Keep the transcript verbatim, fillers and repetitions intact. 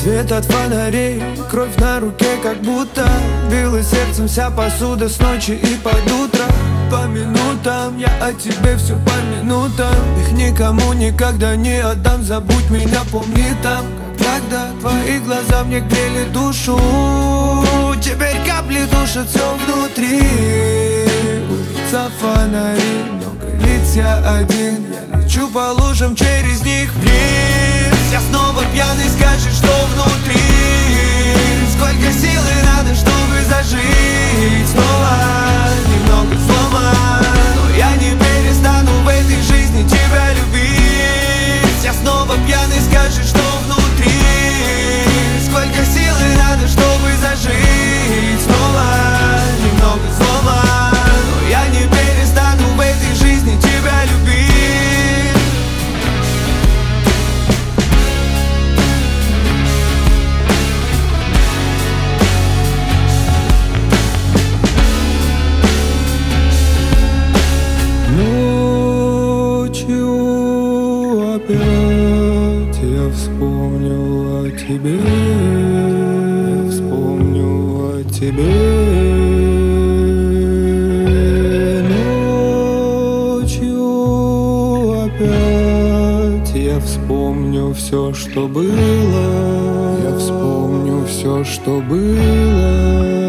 Свет от фонарей, кровь на руке, как будто било сердцем вся посуда с ночи и под утро. По минутам я о тебе все по минутам. Их никому никогда не отдам, забудь меня, помни там. Как тогда твои глаза мне грели душу. Теперь капли душат все внутри. Улица, фонари, много лиц, я один. Я лечу по лужам через них вниз. Я снова пьяный, скажи, что внутри. Сколько силы надо, чтобы зажить. Снова немного слома, но я не перестану в этой жизни тебя любить. Я снова пьяный, скажи, что внутри. Сколько силы надо, чтобы зажить. Снова немного слома, но я не перестану в этой жизни тебя любить. Опять я вспомнил о тебе, я вспомнил о тебе. Ночью опять я вспомню все, что было, я вспомню все, что было.